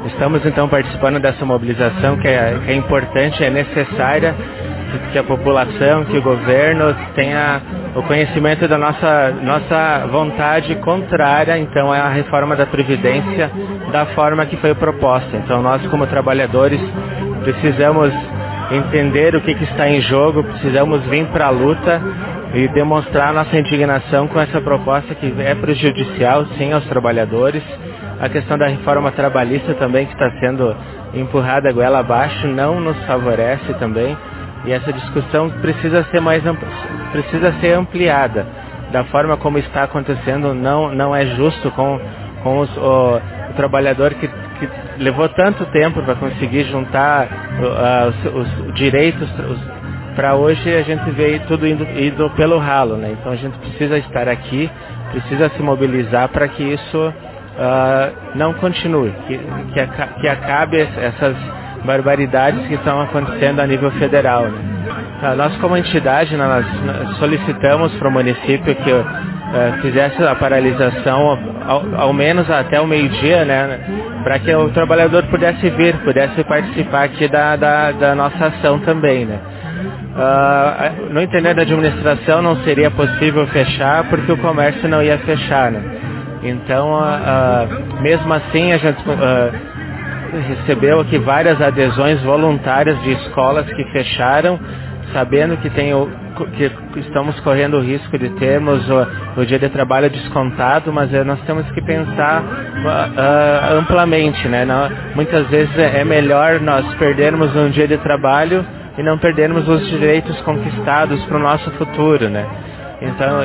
Estamos então participando dessa mobilização que é importante, é necessária, que a população, que o governo tenha o conhecimento da nossa vontade contrária, então, à reforma da Previdência da forma que foi proposta. Então, nós como trabalhadores precisamos entender o que está em jogo, precisamos vir para a luta e demonstrar nossa indignação com essa proposta que é prejudicial, sim, aos trabalhadores. A questão da reforma trabalhista também, que está sendo empurrada goela abaixo, não nos favorece também. E essa discussão precisa ser ampliada. Da forma como está acontecendo, não é justo com o trabalhador que levou tanto tempo para conseguir juntar os direitos. Para hoje a gente vê tudo indo pelo ralo, né? Então a gente precisa estar aqui, precisa se mobilizar para que isso não continue, que acabe essas barbaridades que estão acontecendo a nível federal, né? Nós como entidade, nós solicitamos para o município que fizesse a paralisação ao menos até o meio-dia, né, para que o trabalhador pudesse participar aqui da nossa ação também, né. No entender da administração não seria possível fechar porque o comércio não ia fechar, né. Então, mesmo assim, a gente recebeu aqui várias adesões voluntárias de escolas que fecharam, sabendo que estamos correndo o risco de termos o dia de trabalho descontado, mas nós temos que pensar amplamente, né? Muitas vezes é melhor nós perdermos um dia de trabalho e não perdermos os direitos conquistados para o nosso futuro, né? Então,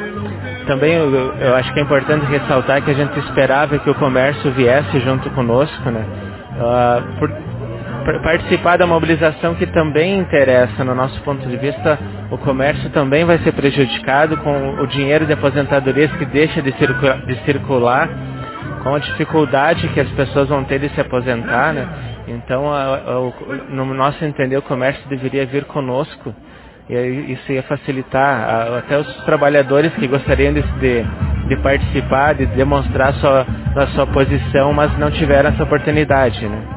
eu acho que é importante ressaltar que a gente esperava que o comércio viesse junto conosco, né? Participar da mobilização que também interessa, no nosso ponto de vista, o comércio também vai ser prejudicado com o dinheiro de aposentadorias que deixa de circular, com a dificuldade que as pessoas vão ter de se aposentar, né? Então, no nosso entender, o comércio deveria vir conosco, e isso ia facilitar até os trabalhadores que gostariam de participar, de demonstrar a sua posição, mas não tiveram essa oportunidade, né?